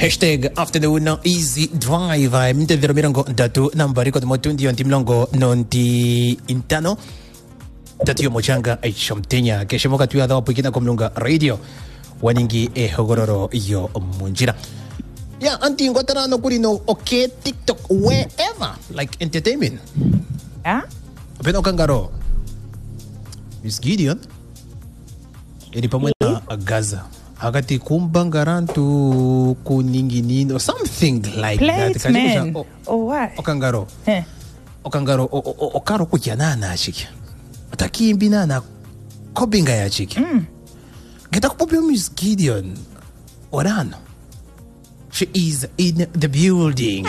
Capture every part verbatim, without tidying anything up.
Hashtag afternoon easy drive. Mtevero mirongo ndatu nambari kwa motundi yonti mlongo nonti intano. Tatu yo mochanga aishomtenya. Keshemoka tuya dhawa pukina kumlunga radio. Waningi e hogororo yo munjira. Yeah, anti ngotara no kuri no okay TikTok wherever like entertainment. Yeah? Pero kangaro. Miss Gideon. Edi pamoja na Gaza. Agati kumbangarantu kuninginino something like Play that. it, man. O, Oh, what? Okangaro. Eh. Okangaro o, o, okaro kujana na chiki. Atakimbi na na kobinga ya chiki. Mm. Geta kupopio Miss Gideon. Orano. She is in the building.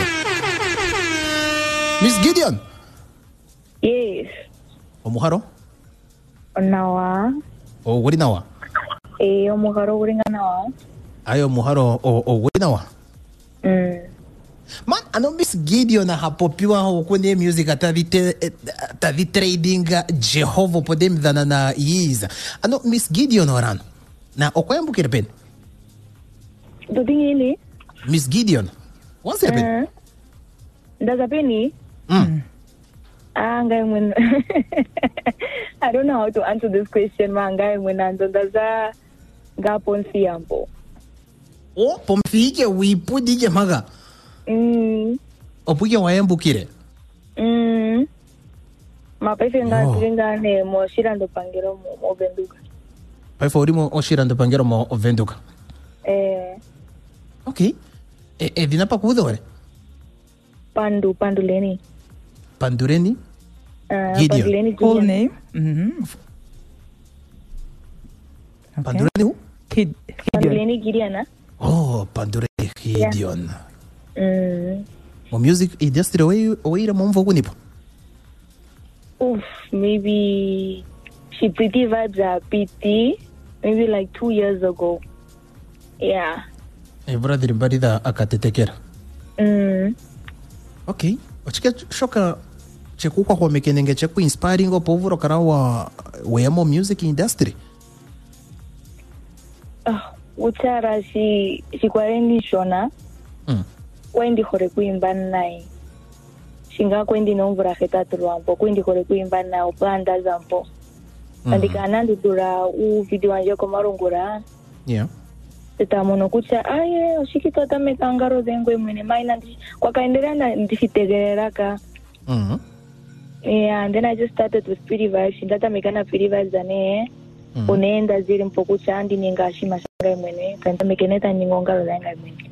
Miss Gideon. Yes. Omuharo? Nawa. O wari nawa? Eh, omuharo uringa nawa. Ayo muharo o, o wari nawa? Mm. Man, ano Miss Gideon na hapopiwa ho kwenye music atavite atavi trading Jehova podem dana na yiza. Ano Miss Gideon orano. Na okwembu kirpen. Do dingili? Miss Gideon. Once kirpen. Uh, Daga peni? Mm. Ah, ngai when I don't know how to answer this question, man. Ngai when ando daza gapon siampo. O pomfike wipudike maga. Mm. Opuke wayembu kire. Mm. Mapese nga Yo. tiringa ne mo shirando pangero mo, mo benduka. Pai forimo oshirando pangero mo venduka. Eh, Okay. E, e dina pa kudore. pandu pandu leni. Pandureni. Uh, Gideon. pandu leni Full Gideon. name? Mm-hmm. Okay. Pandureni who? Kid, Pandu Gideon. leni Gideon, ah? Oh, Pandureni Gideon. Mm. Mo music industry oi oi ra momvo kunipo. Oof, maybe she pretty vibes are P T, maybe like two years ago. Yeah. E brother barida akatetekera. Mm. Okay. Ochike shoka chekukwa kwa mekenenge cheku inspiring opovuro karawa wemo music industry. Uh, uchara she she kwarendi shona. Mm. Kwendi kore kuimba nai. Shinga kwendi nomvura hetatu wampo. Kwendi kore kuimba na upanda zampo. Mm. Andika anandu dura u video anje komarungura. Yeah. Teta mono kucha aye oshikito tame kangaro zengwe mwene maina ndi kwa kaendelea na ndifitegerera ka. Mhm. Yeah, and then I just started with Pretty Vibes. Shindata mekana Pretty Vibes ane. Mm. Uneenda ziri mpokucha andi ningashi mashanga mwene. Kanta mekeneta ningonga rolanga mwene.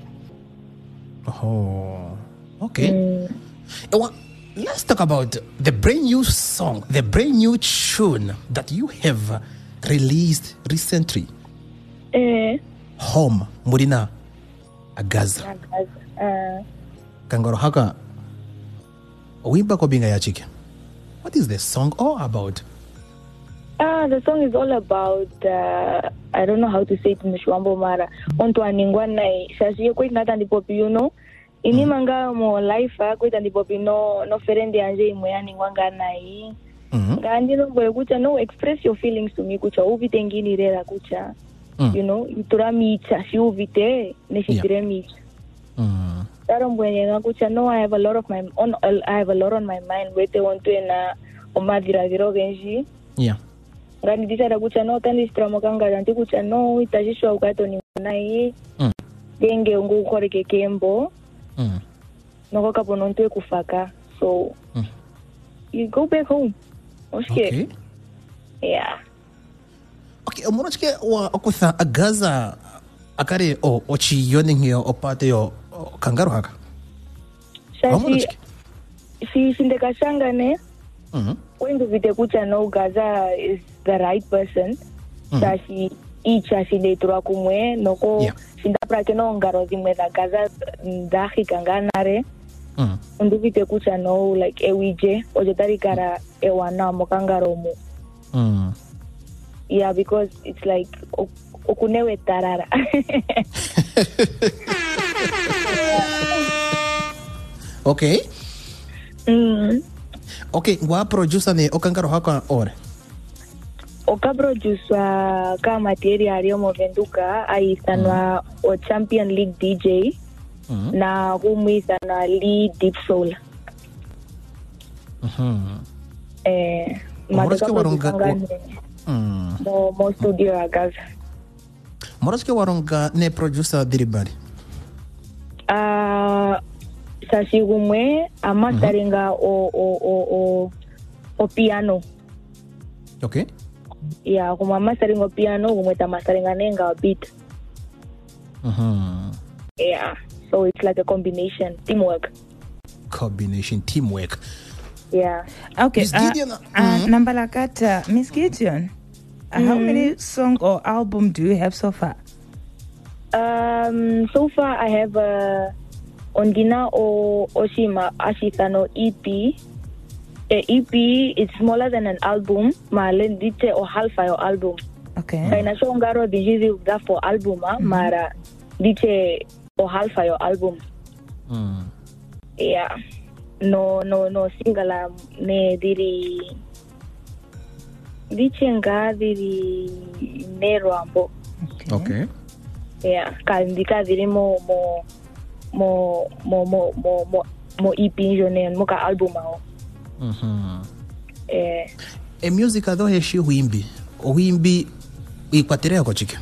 Oh. Okay. Mm. Well, let's talk about the brand new song, the brand new tune that you have released recently. Eh. Home, Murina Agaza. Uh, Kangoro haka. Wimba ko binga ya chike. What is the song all about? ah, the song is all about, uh, I don't know how to say it in Shwambo Mara. Onto aningwa nai. Shashi kwek nata ndipopi, you know. Ini mm. manga mo life, kwek ndipopi no, no ferende anje imwe aningwa nga nai. Mm-hmm. Nga no boy kucha, no, express your feelings to me kucha. Uvite ngini rera kucha. Mm. You know, itura micha, si uvite, neshitire yeah. micha. Mm. Taro mbwenye nga kucha, no, I have a lot of my, on, I have a lot on my mind. Wete wantu ena, omadira viro genji. Yeah. Ngani disara kucha no tandi stramo kanga janti kucha no itajishwa ukato ni nai Mm. genge ungu kore kekembo Mm. noko kapo nonto kufaka so Mm. you go back home oshike Okay. yeah Okay, omoro chike wa okutha Agaza akare o ochi yoning yo opate yo o, kangaro haka. Omoro shashi chike. si sindeka shanga ne Mhm. when vite kucha no Gaza is the right person Mm. shashi icha shinde tura kumwe noko Yeah. shinda prake no ngaro zimwe za Gaza ndahi kanganare Mm. unduvite kucha no like ewije ojotari kara ewana mokangaro mu Mm. yeah because it's like okunewe tarara Okay. mm. Okay, ngwa producer ne okangaro haka ore. okaproducwa ka material yomovenduka aisanwa mm. o Champion League D J mm. na kumwisanwa Lee Deep Soul. Mhm. Eh, madaka waronga mm. mo mo studio agaza. Moraske waronga ne producer diribari. Ah, uh, sashi gumwe amastaringa mm-hmm. o o o o o piano. Okay. Yeah, kuma mastering o piano, gumwe ta mastering anenga beat. Mhm. Yeah, so it's like a combination, teamwork. Combination teamwork. Yeah. Okay. Miss Gideon. Uh, uh, mm-hmm. Nambalakata, Miss Gideon. Uh, mm-hmm. How many song or album do you have so far? Um, so far I have a uh, Ondina o Oshima Ashitano E P. A E P is smaller than an album. Male dite o halfa yo album. Okay. Kaina shongaro dijizi da for album ah, mm-hmm. mara dite o halfa yo album. Mm. Yeah. No no no single ne diri dichenga diri nero ambo. Okay. Okay. Yeah, kandika diri mo mo mo mo mo mo mo mo E P jone mo ka album ao. Mhm. Eh, e music ado heshi wimbi. O wimbi ikwatere ko chike.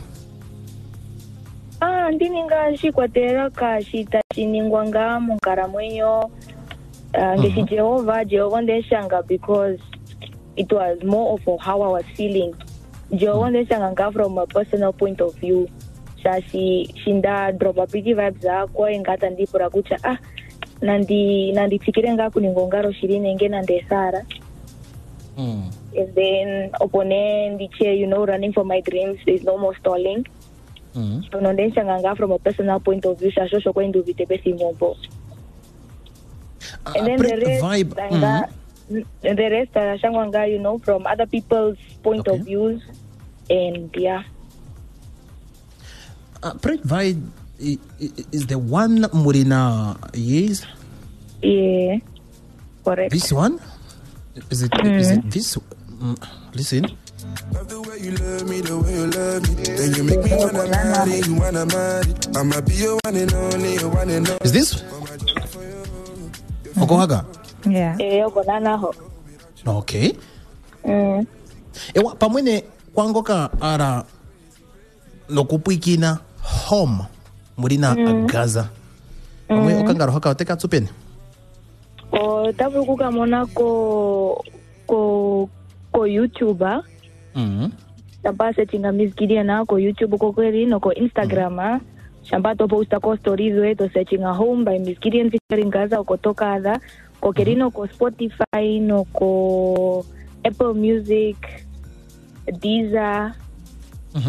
Ah, ndininga shikwatera ka shita chiningwanga munkara mwenyo. Uh, mm-hmm. Jehovah, Jehovah ndeshanga because it was more of how I was feeling. Jehovah ndeshanga from a personal point of view. Shashi shinda drop a pretty vibes akwa ingata ndipura kucha ah nandi nandi tikirenga kuningongaro shirine nge nandesara. Mm. And then opponent ndiche, you know, running for my dreams, there's no more stalling. Mm. So ndeshanga from a personal point of view shasho shoko ndu vitebesi mombo. And then the rest, vibe. Mm-hmm. the rest, uh, shangwanga, you know, from other people's point okay. of views, and yeah. Uh, Pride Vibe is the one Murina yes? Yeah, correct. This one? Is it? Mm. Is it this? Mm, listen. Love the way you love me, the way you love me. Then you make me wanna marry, you wanna marry. I'ma be your one and only, your one and only. Is this? Okohaga? Yeah. Eh, okonana ho. Okay. Mm. Ewa pamwene kwangoka ara lokupuikina home murina mm. Gaza. Pamwe mm. okangaro haka oteka tsupeni. O tabu kuka mona ko ko ko YouTuber. Mhm. Tapa setting Miss Gideon na ko YouTube ko kweli no ko Instagram. Mm. Shamba to posta ko stories we to searching a home by Miss Gideon featuring Gaza okotoka ada ko kerino ko Spotify no ko Apple Music, Deezer. Mhm.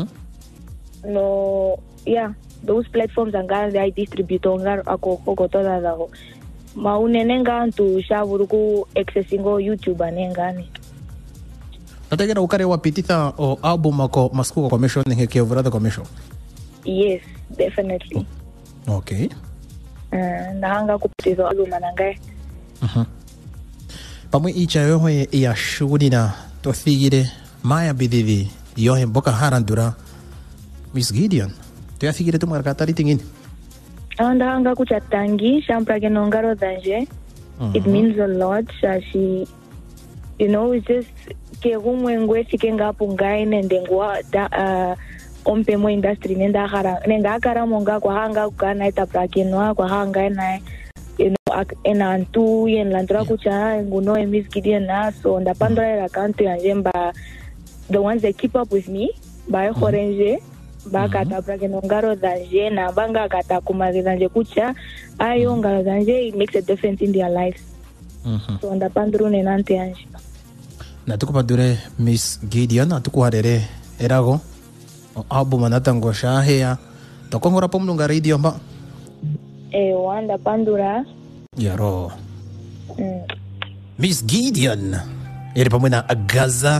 No, yeah, those platforms anga they distribute ongar ako ko toda da ho. Maunenenga antu shaburuku accessingo YouTube anengani. Nategera ukare wapititha o album ako maskuko commission ngeke overada commission. Yes, definitely. Oh. Okay. Uh, nahanga kupitizo album nangae. Mhm. Pamwe icha yohe ya shudi na tothigire maya bididi yohe boka harandura Miss Gideon. Tu ya thigire tu markatari tingin. Nahanga kuchatangi shampra ke nongaro danje. Mm-hmm. It means a lot. Shashi, you know, it's just ke gumwengwe sikenga pungai nendengwa da uh, ompe mo industry nenda hara nenga kara monga kwa hanga kana ita prakenwa kwa hanga na you know ena antu yen landra kucha nguno Miss Gideon na so ndapandra era kanto yanjemba the ones that keep up with me ba khorenje ba kata prakenongaro danje na banga kata kumagizanje kucha ayo ngalo danje, it makes a difference in their lives. Mm-hmm. So ndapandru nenante yanje na tukupadure Miss Gideon atukuharere erago album anatango shahea tokongora pomlunga radio mba eh wanda pandura yaro mm. Miss Gideon ere pamwena Gaza,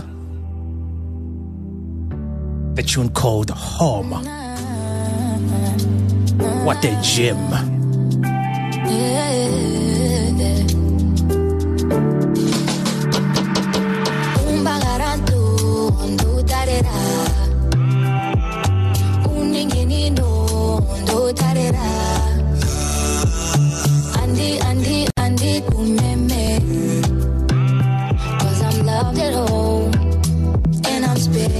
the tune called Home. What a gem. Un bagarantu onduta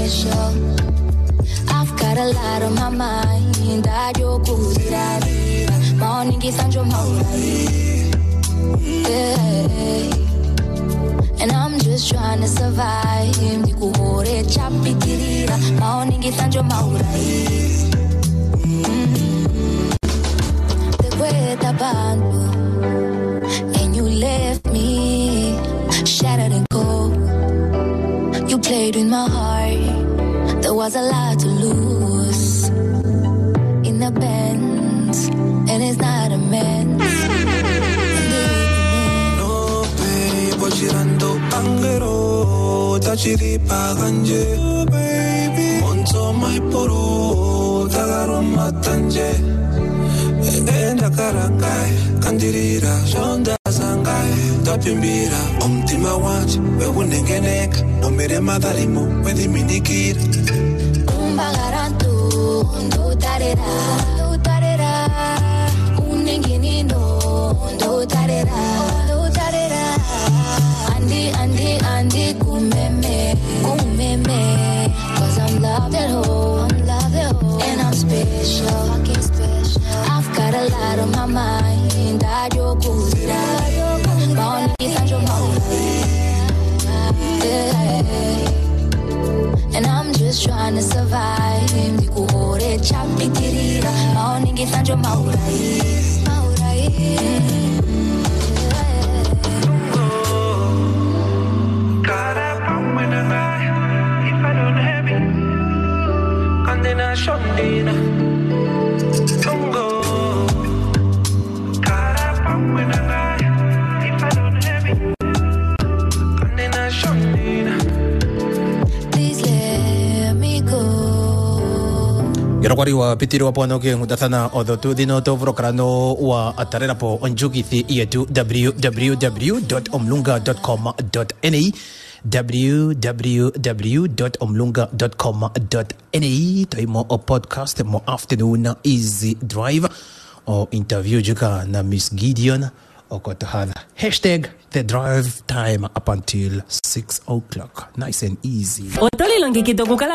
special. I've got a lot on my mind. That you're good at it. Morning is on your yeah. And I'm just trying to survive. Nikuhore chapi kirira. Morning is on your The way the band and you left me shattered and cold. You played with my heart. There was a lot to lose in the bend, and it's not a man. No baby, girando angero, tachiri paganje, baby. Monto mai poro, tagaro matanje. Enda karangai, kandirira, shonda sangai, tapimbira, umtima wachi, wewe nengeneka, nomere madalimo, wedi minikira. Umbagarantu, ndo tarera, ndo tarera, unengenino, ndo tarera, ndo tarera. Andi, andi, andi, kumeme, kumeme, 'cause I'm loved at home, I'm loved at home, and I'm special, fucking special. I've got a lot on my mind. That you're good, that you're good. Born is on your yeah. And I'm just trying to survive. Nikuhore chapi kirira. Morning is on your Yarakwari wa pitiri wa pwano ke ngudathana odotu dino to vrokrano wa atarera po onjukithi yetu w w w dot omlunga dot com dot n a w w w dot omlunga dot com dot n a Taimo o podcast mo afternoon easy drive o interview juga na Miss Gideon o kotahana hashtag the drive time up until six o'clock. Nice and easy. Otoli longi kitoko kala